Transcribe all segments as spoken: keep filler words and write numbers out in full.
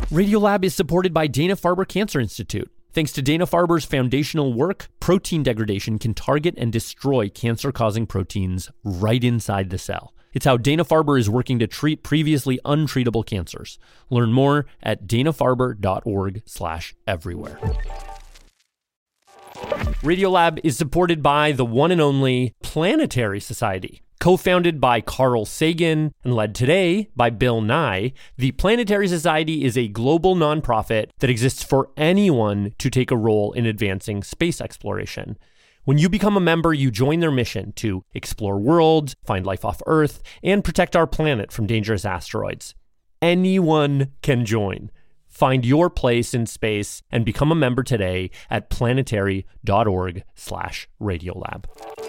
Radiolab is supported by Dana-Farber Cancer Institute. Thanks to Dana-Farber's foundational work, protein degradation can target and destroy cancer-causing proteins right inside the cell. It's how Dana-Farber is working to treat previously untreatable cancers. Learn more at danafarber.org slash everywhere. Radiolab is supported by the one and only Planetary Society. Co-founded by Carl Sagan and led today by Bill Nye, the Planetary Society is a global nonprofit that exists for anyone to take a role in advancing space exploration. When you become a member, you join their mission to explore worlds, find life off Earth, and protect our planet from dangerous asteroids. Anyone can join. Find your place in space and become a member today at planetary.org slash Radiolab.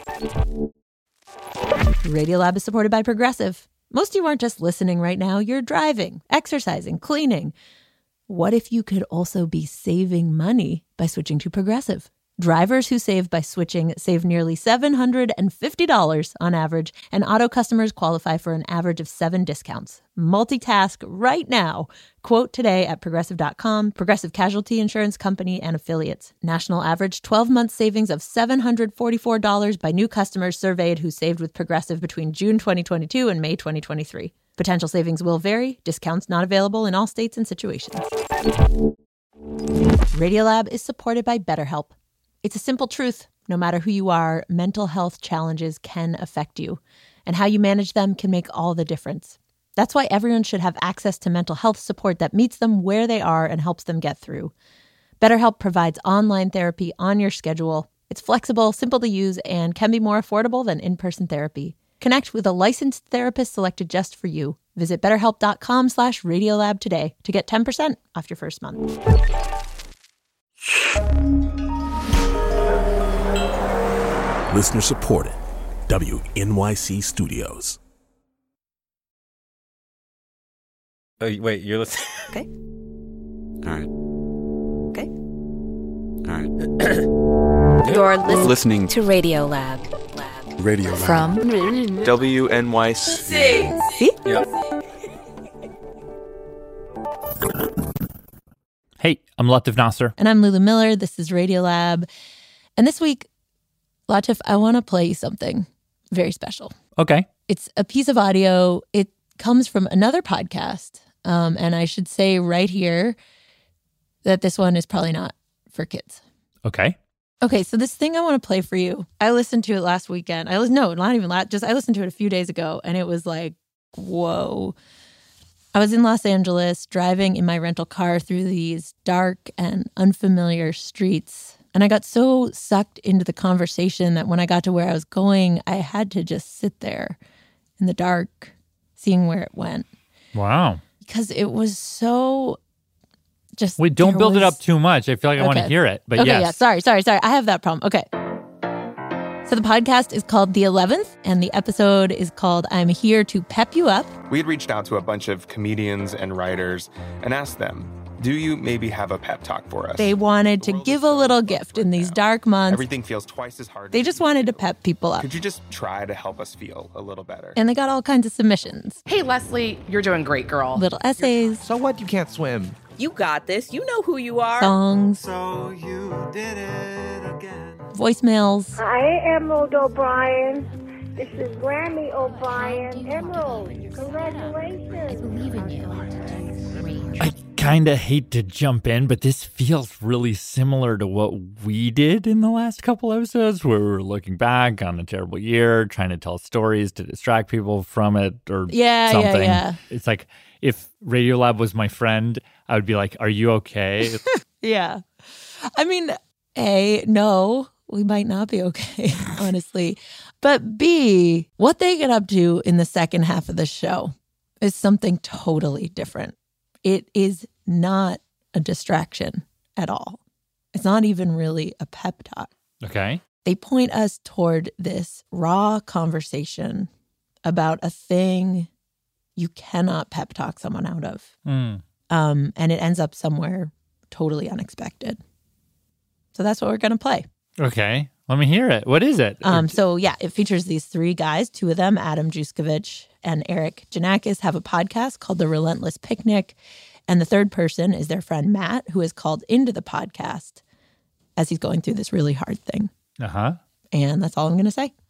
Radiolab is supported by Progressive. Most of you aren't just listening right now. You're driving, exercising, cleaning. What if you could also be saving money by switching to Progressive? Drivers who save by switching save nearly seven hundred fifty dollars on average, and auto customers qualify for an average of seven discounts. Multitask right now. Quote today at progressive dot com. Progressive Casualty Insurance Company and Affiliates. National average twelve-month savings of seven hundred forty-four dollars by new customers surveyed who saved with Progressive between June twenty twenty-two and May twenty twenty-three. Potential savings will vary. Discounts not available in all states and situations. Radiolab is supported by BetterHelp. It's a simple truth. No matter who you are, mental health challenges can affect you, and how you manage them can make all the difference. That's why everyone should have access to mental health support that meets them where they are and helps them get through. BetterHelp provides online therapy on your schedule. It's flexible, simple to use, and can be more affordable than in-person therapy. Connect with a licensed therapist selected just for you. Visit betterhelp.com slash Radiolab today to get ten percent off your first month. Listener supported. W N Y C Studios. Oh, wait, you're listening? Okay. All right. Okay. All right. You're listening, listening to Radiolab. Lab. Radio Lab. From W N Y C. See? Yeah. Hey, I'm Latif Nasser. And I'm Lulu Miller. This is Radiolab. And this week, Latif, I want to play you something very special. Okay. It's a piece of audio. It comes from another podcast. Um, and I should say right here that this one is probably not for kids. Okay. Okay, so this thing I want to play for you, I listened to it last weekend. I was no, not even last, just I listened to it a few days ago, and it was like, whoa. I was in Los Angeles driving in my rental car through these dark and unfamiliar streets. And I got so sucked into the conversation that when I got to where I was going, I had to just sit there in the dark, seeing where it went. Wow. Because it was so just... Wait, don't build was... it up too much. I feel like I okay. want to hear it, but okay, yes. yeah, sorry, sorry, sorry. I have that problem. Okay. So the podcast is called The eleventh, and the episode is called I'm Here to Pep You Up. We had reached out to a bunch of comedians and writers and asked them, do you maybe have a pep talk for us? They wanted to give a little gift in these dark months. Everything feels twice as hard. They just wanted to pep people up. Could you just try to help us feel a little better? And they got all kinds of submissions. Hey, Leslie, you're doing great, girl. Little essays. So what? You can't swim. You got this. You know who you are. Songs. So you did it again. Voicemails. Hi, Emerald O'Brien. This is Grammy O'Brien. Emerald, congratulations. I believe in you. I kind of hate to jump in, but this feels really similar to what we did in the last couple episodes, where we were looking back on a terrible year, trying to tell stories to distract people from it or yeah, something. Yeah, yeah. It's like if Radiolab was my friend, I would be like, are you okay? Yeah. I mean, A, no, we might not be okay, honestly. But B, what they get up to in the second half of the show is something totally different. It is not a distraction at all. It's not even really a pep talk. Okay. They point us toward this raw conversation about a thing you cannot pep talk someone out of. Mm. Um, and it ends up somewhere totally unexpected. So that's what we're going to play. Okay. Let me hear it. What is it? Um, so, yeah, it features these three guys. Two of them, Adam Juskovic and Eric Janakis, have a podcast called The Relentless Picnic. And the third person is their friend Matt, who is called into the podcast as he's going through this really hard thing. Uh-huh. And that's all I'm going to say.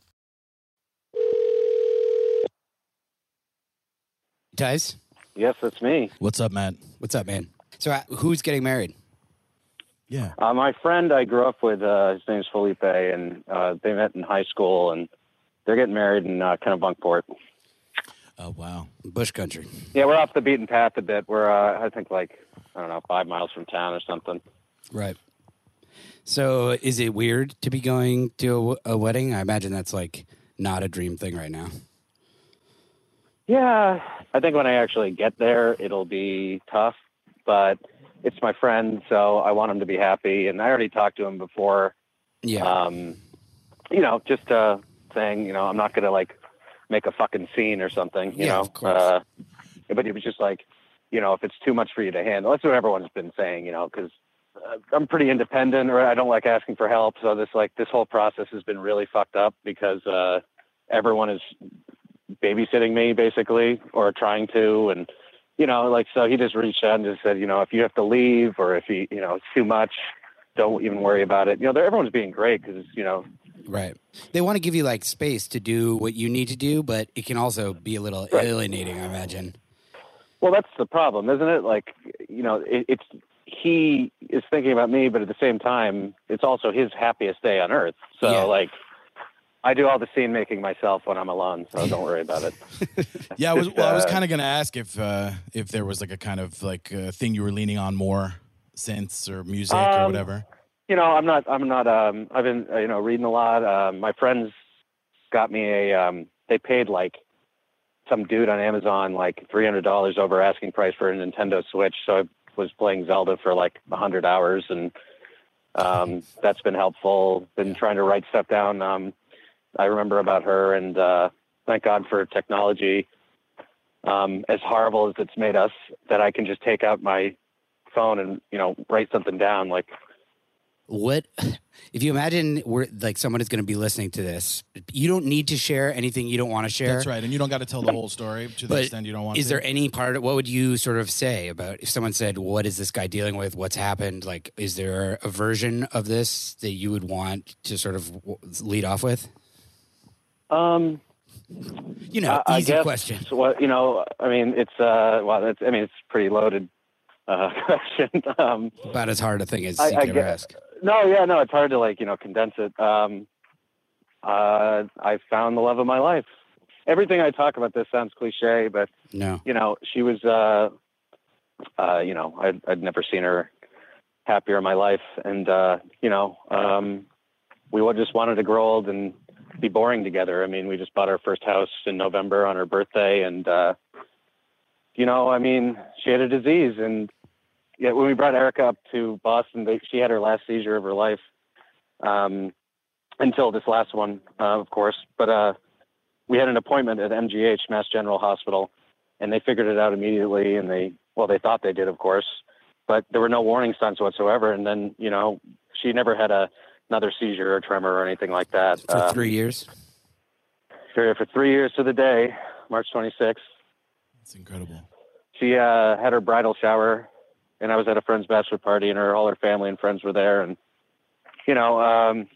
Tice? Yes, that's me. What's up, Matt? What's up, man? So uh, who's getting married? Yeah. Uh, my friend I grew up with, uh, his name's Felipe, and uh, they met in high school, and they're getting married in uh, Kennebunkport. Oh, wow. Bush country. Yeah, we're off the beaten path a bit. We're, uh, I think, like, I don't know, five miles from town or something. Right. So is it weird to be going to a, a wedding? I imagine that's, like, not a dream thing right now. Yeah, I think when I actually get there, it'll be tough, but it's my friend, so I want him to be happy. And I already talked to him before. Yeah. Um, you know, just uh, saying, you know, I'm not going to, like, make a fucking scene or something, you yeah, know. Of course. Uh, but it was just like, you know, if it's too much for you to handle, that's what everyone's been saying, you know, because uh, I'm pretty independent, or I don't like asking for help. So this, like, this whole process has been really fucked up because uh, everyone is babysitting me basically, or trying to. And, you know, like, so he just reached out and just said, you know, if you have to leave or if you, you know, it's too much, don't even worry about it. You know, everyone's being great because, you know, right. They want to give you, like, space to do what you need to do, but it can also be a little right. alienating, I imagine. Well, that's the problem, isn't it? Like, you know, it, it's, he is thinking about me, but at the same time, it's also his happiest day on earth. So, yeah. like, I do all the scene making myself when I'm alone, so don't worry about it. yeah, I was, Just, well, I was uh, kind of going to ask if uh, if there was, like, a kind of, like, uh, thing you were leaning on more, synths or music um, or whatever. You know, I'm not, I'm not, um, I've been, uh, you know, reading a lot. Um, my friends got me a, um, they paid like some dude on Amazon, like three hundred dollars over asking price for a Nintendo Switch. So I was playing Zelda for like a hundred hours, and um, that's been helpful. Been trying to write stuff down. Um, I remember about her, and uh, thank God for technology. Um, as horrible as it's made us, that I can just take out my phone and, you know, write something down. Like, what if you imagine we're like someone is going to be listening to this? You don't need to share anything you don't want to share. That's right, and you don't got to tell the whole story to the but extent you don't want is to. Is there any part of what would you sort of say about if someone said, "What is this guy dealing with? What's happened?" Like, is there a version of this that you would want to sort of lead off with? Um, you know, I, easy I guess question. What you know, I mean, it's uh, well, it's I mean, it's pretty loaded uh, question. um, About as hard a thing as I, you could I ever guess, ask. No, yeah, no, it's hard to, like, you know, condense it. Um, uh, I found the love of my life. Everything I talk about this sounds cliche, but no, you know, she was, uh, uh, you know, I'd, I'd never seen her happier in my life. And, uh, you know, um, we just wanted to grow old and be boring together. I mean, we just bought our first house in November on her birthday. And, uh, you know, I mean, she had a disease, and yeah, when we brought Erica up to Boston, they, she had her last seizure of her life, um, until this last one, uh, of course. But uh, we had an appointment at M G H, Mass General Hospital, and they figured it out immediately. And they, well, they thought they did, of course, but there were no warning signs whatsoever. And then, you know, she never had a, another seizure or tremor or anything like that. For um, three years? For, for three years to the day, March twenty-sixth. That's incredible. She uh, had her bridal shower, and I was at a friend's bachelor party, and her all her family and friends were there. And, you know, um,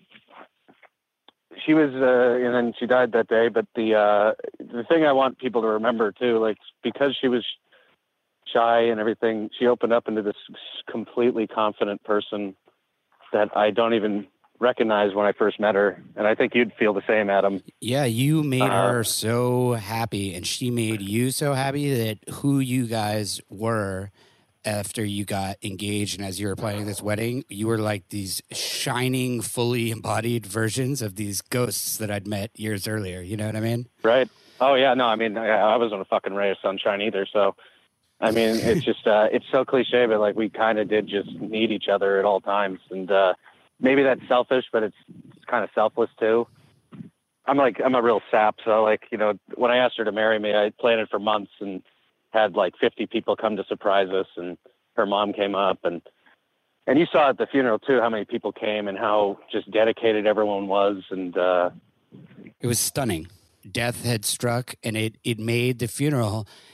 she was, uh, and then she died that day. But the uh, the thing I want people to remember, too, like, because she was shy and everything, she opened up into this completely confident person that I don't even recognize when I first met her. And I think you'd feel the same, Adam. Yeah, you made uh, her so happy, and she made you so happy that who you guys were after you got engaged and as you were planning this wedding, you were like these shining, fully embodied versions of these ghosts that I'd met years earlier. You know what I mean? Right. Oh, yeah. No, I mean, I, I wasn't a fucking ray of sunshine either. So, I mean, it's just, uh, it's so cliche, but like we kind of did just need each other at all times. And uh, maybe that's selfish, but it's, it's kind of selfless too. I'm like, I'm a real sap. So like, you know, when I asked her to marry me, I planned it for months and had like fifty people come to surprise us, and her mom came up, and, and you saw at the funeral too, how many people came and how just dedicated everyone was. And uh, it was stunning. Death had struck, and it, it made the funeral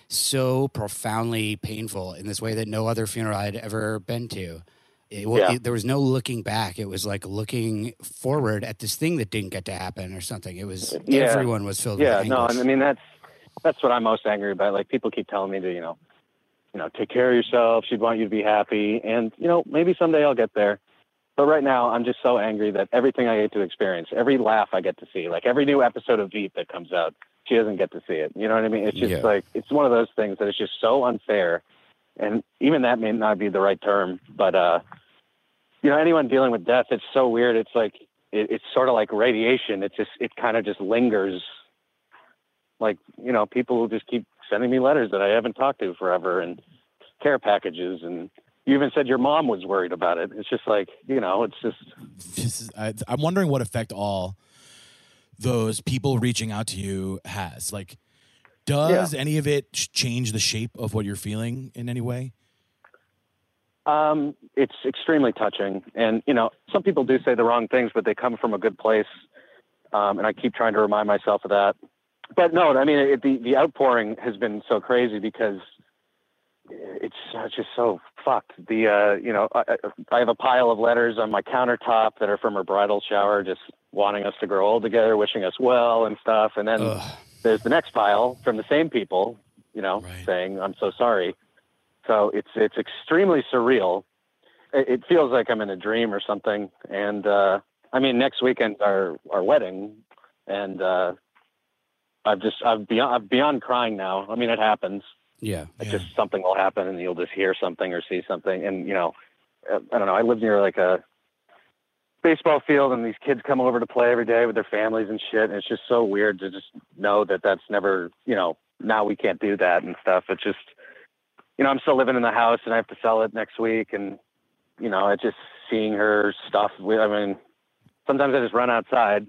so profoundly painful in this way that no other funeral I'd ever been to. It, well, Yeah. it, there was no looking back. It was like looking forward at this thing that didn't get to happen or something. It was Yeah. everyone was filled Yeah, with no, anguish. I mean that's that's what I'm most angry about. Like people keep telling me to, you know, you know, take care of yourself. She'd want you to be happy, and you know, maybe someday I'll get there. But right now, I'm just so angry that everything I get to experience, every laugh I get to see, like every new episode of Veep that comes out, she doesn't get to see it. You know what I mean? It's just Yeah. like it's one of those things that is just so unfair, and even that may not be the right term, but uh. You know, anyone dealing with death, it's so weird. It's like, it, it's sort of like radiation. It's just, it kind of just lingers. Like, you know, people will just keep sending me letters that I haven't talked to forever and care packages. And you even said your mom was worried about it. It's just like, you know, it's just. This is, I, I'm wondering what effect all those people reaching out to you has. Like, does Yeah. any of it ch- change the shape of what you're feeling in any way? Um, it's extremely touching. And, you know, some people do say the wrong things, but they come from a good place. Um, and I keep trying to remind myself of that. But no, I mean, it, the, the outpouring has been so crazy because it's uh, just so fucked. The, uh, you know, I, I have a pile of letters on my countertop that are from her bridal shower, just wanting us to grow old together, wishing us well and stuff. And then Ugh. there's the next pile from the same people, you know, Right. saying, I'm so sorry. So it's it's extremely surreal. It, it feels like I'm in a dream or something. And uh, I mean, next weekend's our our wedding, and uh, I've just I'm beyond I'm beyond crying now. I mean, it happens. Yeah. It's Yeah. just something will happen, and you'll just hear something or see something. And you know, uh, I don't know. I live near like a baseball field, and these kids come over to play every day with their families and shit. And it's just so weird to just know that that's never, you know, now we can't do that and stuff. It's just. You know, I'm still living in the house and I have to sell it next week. And, you know, it's just seeing her stuff. I mean, sometimes I just run outside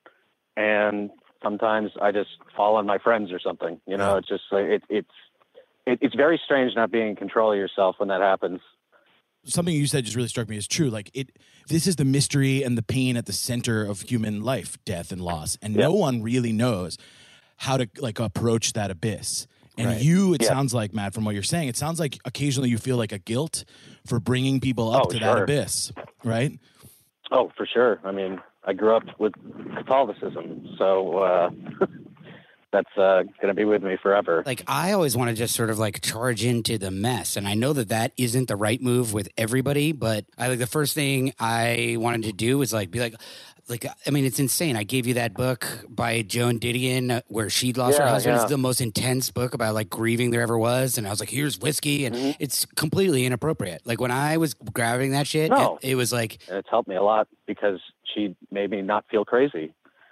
and sometimes I just fall on my friends or something. You know, it's just like, it, it's, it, it's very strange not being in control of yourself when that happens. Something you said just really struck me as true. Like it, this is the mystery and the pain at the center of human life, death and loss. And Yeah. no one really knows how to like approach that abyss. And Right. you, it Yeah. sounds like, Matt, from what you're saying, it sounds like occasionally you feel like a guilt for bringing people up Oh, to that sure. abyss, right? Oh, for sure. I mean, I grew up with Catholicism, so uh, that's uh, going to be with me forever. Like, I always want to just sort of like charge into the mess. And I know that that isn't the right move with everybody, but I like the first thing I wanted to do was like be like, like, I mean, it's insane. I gave you that book by Joan Didion where she lost her Yeah, husband. yeah. It's the most intense book about like grieving there ever was. And I was like, here's whiskey. And Mm-hmm. it's completely inappropriate. Like when I was grabbing that shit, No. it, it was like, And it's helped me a lot because she made me not feel crazy.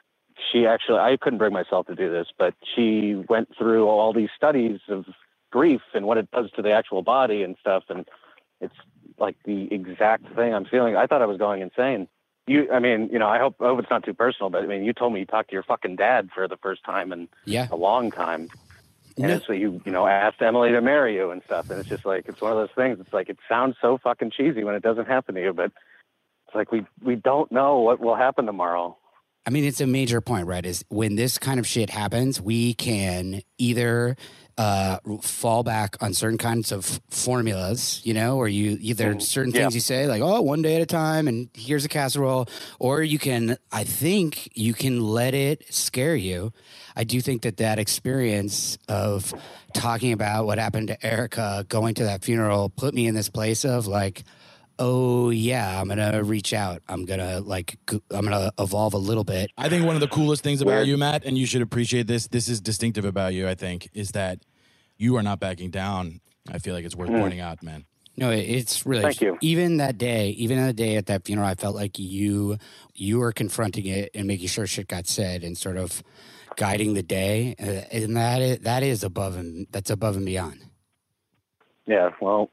She actually, I couldn't bring myself to do this, but she went through all these studies of grief and what it does to the actual body and stuff. And it's like the exact thing I'm feeling. I thought I was going insane. You, I mean, you know, I hope, I hope it's not too personal, but I mean, you told me you talked to your fucking dad for the first time in yeah. a long time. And No. so you, you know, asked Emily to marry you and stuff. And it's just like, it's one of those things. It's like, it sounds so fucking cheesy when it doesn't happen to you, but it's like, we, we don't know what will happen tomorrow. I mean, it's a major point, right? Is when this kind of shit happens, we can either uh, fall back on certain kinds of formulas, you know, or you either certain Yeah. things you say like, oh, one day at a time and here's a casserole, or you can, I think you can let it scare you. I do think that that experience of talking about what happened to Erica, going to that funeral, put me in this place of like, oh yeah, I'm gonna reach out. I'm gonna like, g- I'm gonna evolve a little bit. I think one of the coolest things about Weird. you, Matt, and you should appreciate this, this is distinctive about you, I think, is that you are not backing down. I feel like it's worth Mm. pointing out, man. No, it- it's really. Thank you. Even that day, even on the day at that funeral, I felt like you, you were confronting it and making sure shit got said and sort of guiding the day, uh, and that is, that is above and that's above and beyond. Yeah. Well,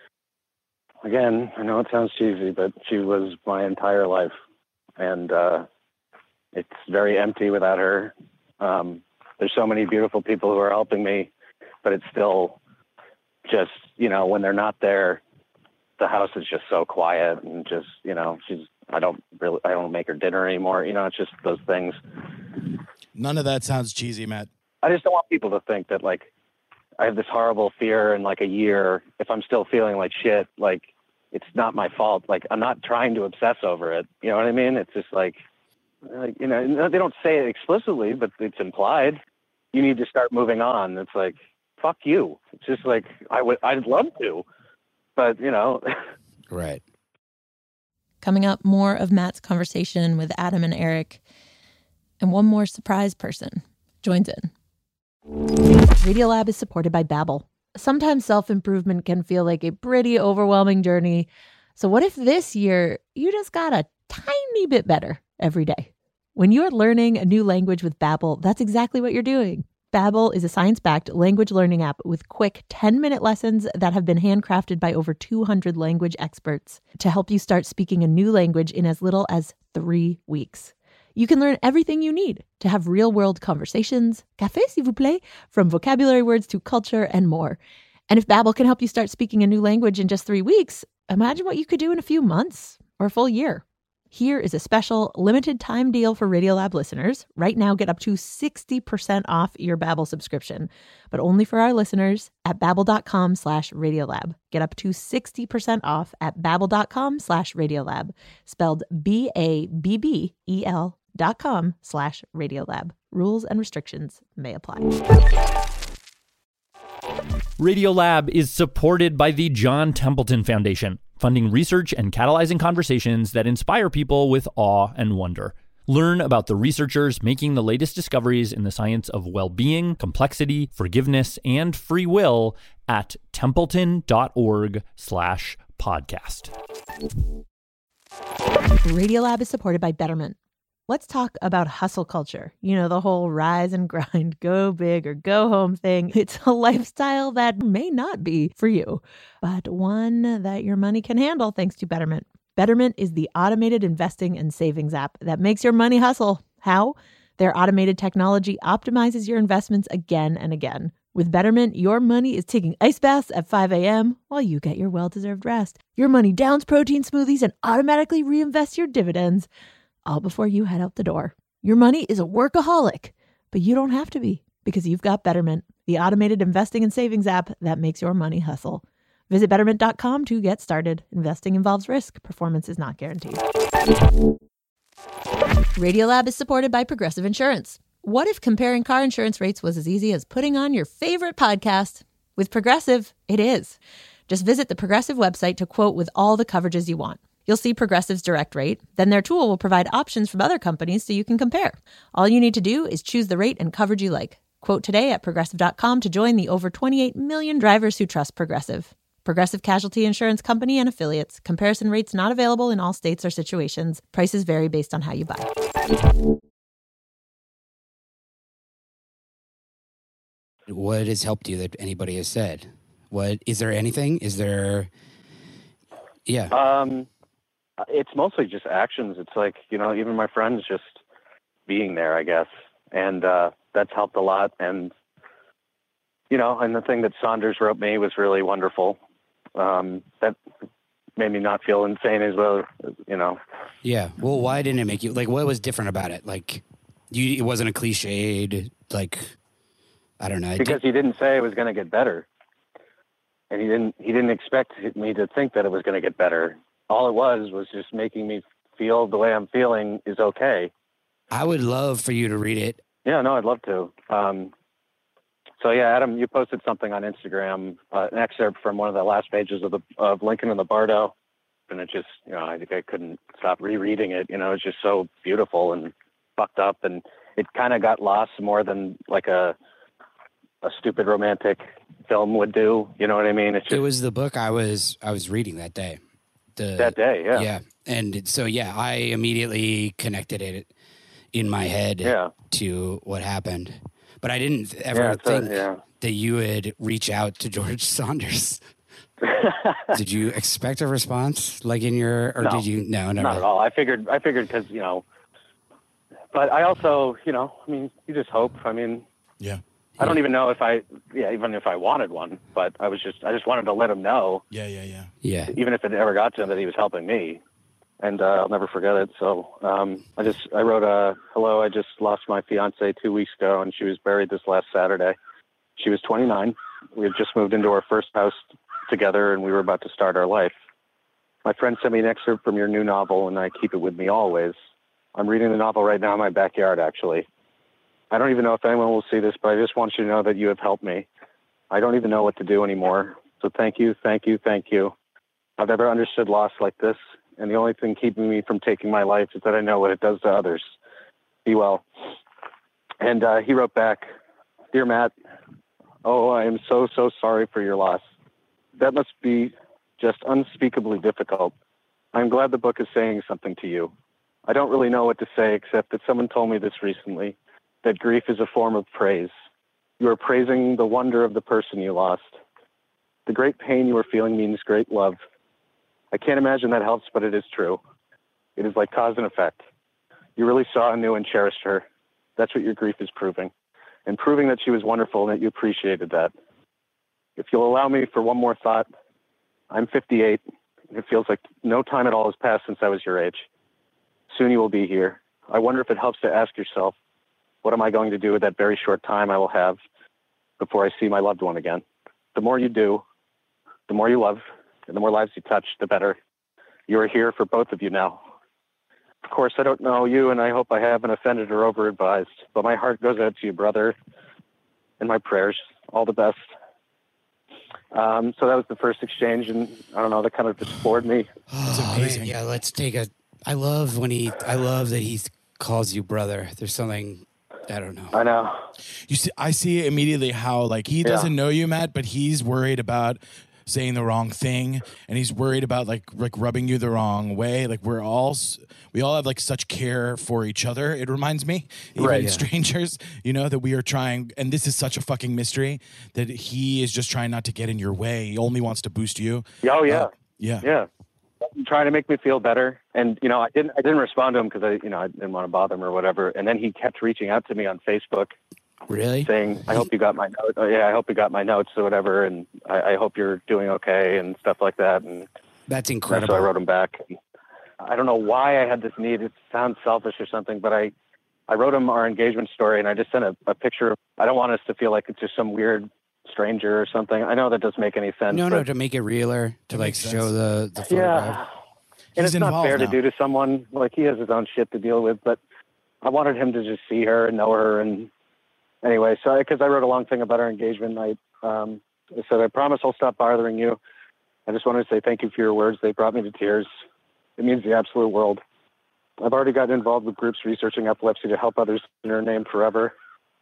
again, I know it sounds cheesy, but she was my entire life, and uh, it's very empty without her. Um, there's so many beautiful people who are helping me, but it's still just, you know, when they're not there, the house is just so quiet and just, you know, she's, I don't really, I don't make her dinner anymore. You know, it's just those things. None of that sounds cheesy, Matt. I just don't want people to think that, like, I have this horrible fear in like a year, if I'm still feeling like shit, like it's not my fault. Like I'm not trying to obsess over it. You know what I mean? It's just like, like, you know, they don't say it explicitly, but it's implied. You need to start moving on. It's like, fuck you. It's just like, I would, I'd love to, but you know. Right. Coming up, more of Matt's conversation with Adam and Eric. And one more surprise person joins in. Radiolab is supported by Babbel. Sometimes self-improvement can feel like a pretty overwhelming journey. So what if this year you just got a tiny bit better every day? When you're learning a new language with Babbel, that's exactly what you're doing. Babbel is a science-backed language learning app with quick ten-minute lessons that have been handcrafted by over two hundred language experts to help you start speaking a new language in as little as three weeks. You can learn everything you need to have real-world conversations, café s'il vous plaît, from vocabulary words to culture and more. And if Babbel can help you start speaking a new language in just three weeks, imagine what you could do in a few months or a full year. Here is a special limited time deal for Radiolab listeners. Right now, get up to sixty percent off your Babbel subscription, but only for our listeners at babbel.com slash Radiolab. Get up to sixty percent off at babbel.com slash Radiolab, spelled B A B B E L dot com slash Radiolab. Rules and restrictions may apply. Radiolab is supported by the John Templeton Foundation, funding research and catalyzing conversations that inspire people with awe and wonder. Learn about the researchers making the latest discoveries in the science of well-being, complexity, forgiveness, and free will at templeton.org slash podcast. Radiolab is supported by Betterment. Let's talk about hustle culture. You know, the whole rise and grind, go big or go home thing. It's a lifestyle that may not be for you, but one that your money can handle thanks to Betterment. Betterment is the automated investing and savings app that makes your money hustle. How? Their automated technology optimizes your investments again and again. With Betterment, your money is taking ice baths at five a.m. while you get your well-deserved rest. Your money downs protein smoothies and automatically reinvests your dividends, all before you head out the door. Your money is a workaholic, but you don't have to be because you've got Betterment, the automated investing and savings app that makes your money hustle. Visit betterment dot com to get started. Investing involves risk. Performance is not guaranteed. Radiolab is supported by Progressive Insurance. What if comparing car insurance rates was as easy as putting on your favorite podcast? With Progressive, it is. Just visit the Progressive website to quote with all the coverages you want. You'll see Progressive's direct rate. Then their tool will provide options from other companies so you can compare. All you need to do is choose the rate and coverage you like. Quote today at progressive dot com to join the over twenty-eight million drivers who trust Progressive. Progressive Casualty Insurance Company and Affiliates. Comparison rates not available in all states or situations. Prices vary based on how you buy. What has helped you that anybody has said? What is there anything? Is there? Yeah. Um, it's mostly just actions. It's like, you know, even my friends just being there, I guess, and uh, that's helped a lot. And you know, and the thing that Saunders wrote me was really wonderful. Um, that made me not feel insane as well, you know. Yeah. Well, why didn't it make you, like, what was different about it? Like, you, it wasn't a cliched, like, I don't know. Because he didn't say it was going to get better. And he didn't, he didn't expect me to think that it was going to get better. All it was, was just making me feel the way I'm feeling is okay. I would love for you to read it. Yeah, no, I'd love to. Um, So yeah, Adam, you posted something on Instagram, uh, an excerpt from one of the last pages of the of Lincoln in the Bardo, and it just, you know, I think I couldn't stop rereading it. You know, it's just so beautiful and fucked up, and it kind of got lost more than like a a stupid romantic film would do. You know what I mean? It's just, it was the book I was I was reading that day. The, that day, yeah, yeah, and so yeah, I immediately connected it in my head yeah. to what happened. But I didn't ever yeah, think a, yeah. that you would reach out to George Saunders. Did you expect a response, like in your, or no, did you? No, never. Not at all. I figured, I figured because, you know, but I also, you know, I mean, you just hope. I mean, yeah. I don't even know if I, yeah, even if I wanted one, but I was just, I just wanted to let him know. Yeah, yeah, yeah. Yeah. Even if it ever got to him that he was helping me. And uh, I'll never forget it. So um, I just I wrote a hello. I just lost my fiance two weeks ago, and she was buried this last Saturday. She was twenty-nine. We had just moved into our first house together, and we were about to start our life. My friend sent me an excerpt from your new novel, and I keep it with me always. I'm reading the novel right now in my backyard, actually. I don't even know if anyone will see this, but I just want you to know that you have helped me. I don't even know what to do anymore. So thank you, thank you, thank you. I've never understood loss like this, and the only thing keeping me from taking my life is that I know what it does to others. Be well. And uh, he wrote back, Dear Matt, oh, I am so, so sorry for your loss. That must be just unspeakably difficult. I'm glad the book is saying something to you. I don't really know what to say except that someone told me this recently, that grief is a form of praise. You are praising the wonder of the person you lost. The great pain you are feeling means great love. I can't imagine that helps, but it is true. It is like cause and effect. You really saw and knew and cherished her. That's what your grief is proving. And proving that she was wonderful and that you appreciated that. If you'll allow me for one more thought, I'm fifty-eight, and it feels like no time at all has passed since I was your age. Soon you will be here. I wonder if it helps to ask yourself, what am I going to do with that very short time I will have before I see my loved one again? The more you do, the more you love, and the more lives you touch, the better. You are here for both of you now. Of course, I don't know you, and I hope I haven't offended or over-advised, but my heart goes out to you, brother, and my prayers. All the best. Um, so that was the first exchange, and I don't know, that kind of just floored me. Oh, man, yeah, let's take a. I love when he. I love that he calls you brother. There's something. I don't know. I know. You see, I see immediately how like he doesn't yeah. know you, Matt, but he's worried about saying the wrong thing, and he's worried about like like rubbing you the wrong way. Like we're all we all have like such care for each other. It reminds me, even right, yeah. strangers, you know, that we are trying. And this is such a fucking mystery that he is just trying not to get in your way. He only wants to boost you. Oh yeah, uh, yeah, yeah. Trying to make me feel better, and you know, I didn't I didn't respond to him because I you know I didn't want to bother him or whatever. And then he kept reaching out to me on Facebook. Really? Saying, I hope you got my note. Oh, yeah, I hope you got my notes or whatever, and I, I hope you're doing okay and stuff like that. And that's incredible. So I wrote him back. I don't know why I had this need. It sounds selfish or something, but I, I wrote him our engagement story, and I just sent a, a picture. I don't want us to feel like it's just some weird stranger or something. I know that doesn't make any sense. No, no, to make it realer, to like show the, the photograph. Yeah. And it's not fair now. to do to someone. Like, he has his own shit to deal with, but I wanted him to just see her and know her. And anyway, so because I wrote a long thing about our engagement night, um, I said, I promise I'll stop bothering you. I just wanted to say thank you for your words. They brought me to tears. It means the absolute world. I've already gotten involved with groups researching epilepsy to help others in her name forever.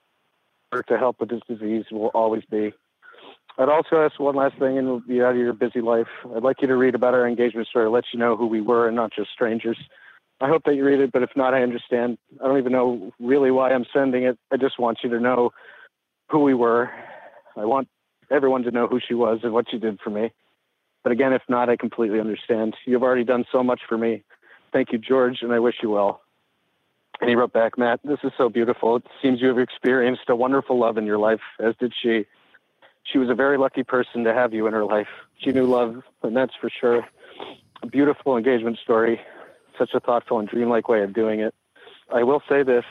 Work to help with this disease will always be. I'd also ask one last thing, and we'll be out of your busy life. I'd like you to read about our engagement story to let you know who we were and not just strangers. I hope that you read it, but if not, I understand. I don't even know really why I'm sending it. I just want you to know who we were. I want everyone to know who she was and what she did for me. But again, if not, I completely understand. You've already done so much for me. Thank you, George, and I wish you well. And he wrote back, Matt, this is so beautiful. It seems you have experienced a wonderful love in your life, as did she. She was a very lucky person to have you in her life. She knew love, and that's for sure. A beautiful engagement story. Such a thoughtful and dreamlike way of doing it. I will say this.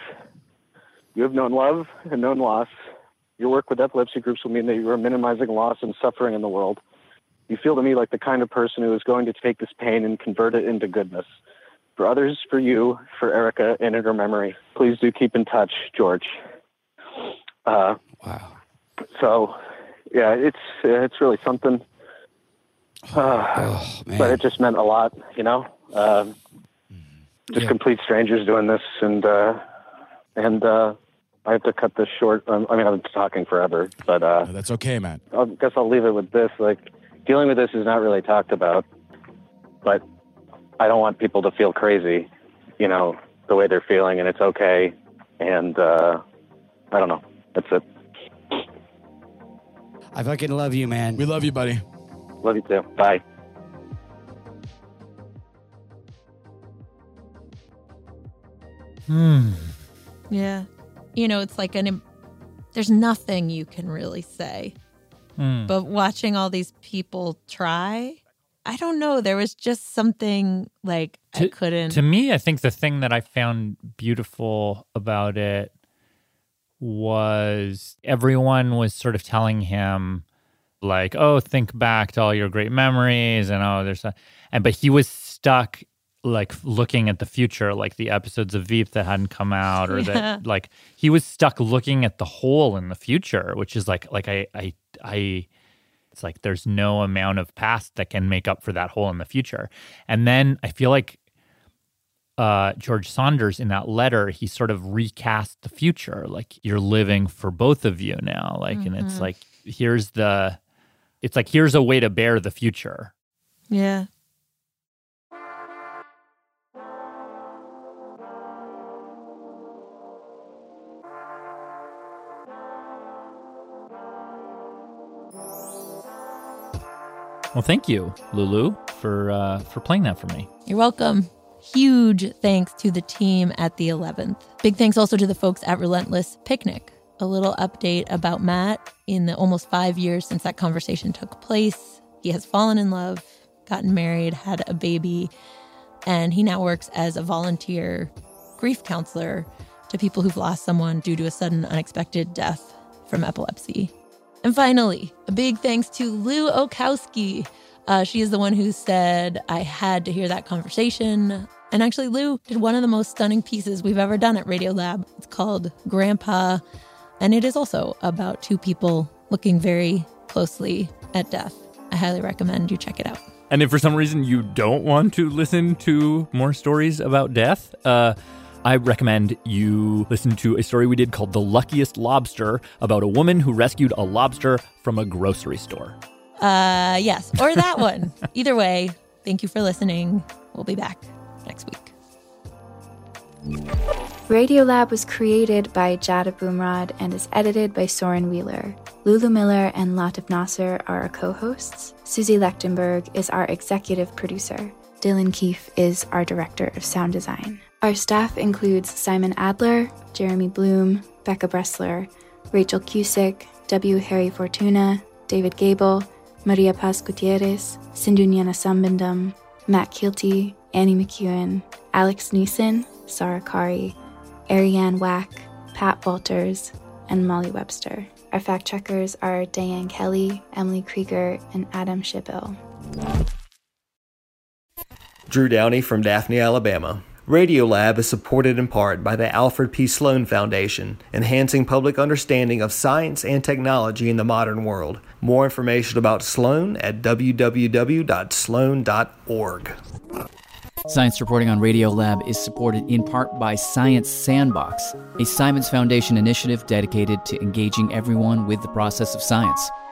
You have known love and known loss. Your work with epilepsy groups will mean that you are minimizing loss and suffering in the world. You feel to me like the kind of person who is going to take this pain and convert it into goodness. For others, for you, for Erica, and in her memory. Please do keep in touch, George. Uh, wow. So, yeah, it's it's really something. Uh, oh, man. But it just meant a lot, you know? Um, just yeah. complete strangers doing this, and uh, and uh, I have to cut this short. Um, I mean, I've been talking forever, but uh, no, that's okay, man. I guess I'll leave it with this. Like, dealing with this is not really talked about, but I don't want people to feel crazy, you know, the way they're feeling, and it's okay. And uh, I don't know. That's it. I fucking love you, man. We love you, buddy. Love you too. Bye. Hmm. Yeah. You know, it's like an, im- there's nothing you can really say. Hmm. But watching all these people try, I don't know. There was just something like to, I couldn't. To me, I think the thing that I found beautiful about it was everyone was sort of telling him like, oh, think back to all your great memories and oh, there's a, and but he was stuck like looking at the future, like the episodes of Veep that hadn't come out, or yeah. that like he was stuck looking at the hole in the future, which is like like I I I it's like there's no amount of past that can make up for that hole in the future. And then I feel like uh, George Saunders in that letter, he sort of recast the future, like you're living for both of you now, like mm-hmm. and it's like here's the it's like here's a way to bear the future. Yeah. Well, thank you, Lulu, for uh, for playing that for me. You're welcome. Huge thanks to the team at the eleventh. Big thanks also to the folks at Relentless Picnic. A little update about Matt. In the almost five years since that conversation took place, he has fallen in love, gotten married, had a baby, and he now works as a volunteer grief counselor to people who've lost someone due to a sudden unexpected death from epilepsy. And finally, a big thanks to Lou Okowski. Uh, she is the one who said, I had to hear that conversation. And actually, Lou did one of the most stunning pieces we've ever done at Radiolab. It's called Grandpa. And it is also about two people looking very closely at death. I highly recommend you check it out. And if for some reason you don't want to listen to more stories about death, uh, I recommend you listen to a story we did called The Luckiest Lobster, about a woman who rescued a lobster from a grocery store. Uh, yes, or that one. Either way, thank you for listening. We'll be back next week. Radiolab was created by Jada Boomrod and is edited by Soren Wheeler. Lulu Miller and Latif Nasser are our co-hosts. Susie Lechtenberg is our executive producer. Dylan Keefe is our director of sound design. Our staff includes Simon Adler, Jeremy Bloom, Becca Bressler, Rachel Cusick, W. Harry Fortuna, David Gable, Maria Paz Gutierrez, Sindhu Sambandam, Matt Kilty, Annie McEwen, Alex Neeson, Sarah Kari, Ariane Wack, Pat Walters, and Molly Webster. Our fact checkers are Diane Kelly, Emily Krieger, and Adam Shibill. Drew Downey from Daphne, Alabama. Radiolab is supported in part by the Alfred P. Sloan Foundation, enhancing public understanding of science and technology in the modern world. More information about Sloan at w w w dot sloan dot org. Science reporting on Radiolab is supported in part by Science Sandbox, a Simons Foundation initiative dedicated to engaging everyone with the process of science.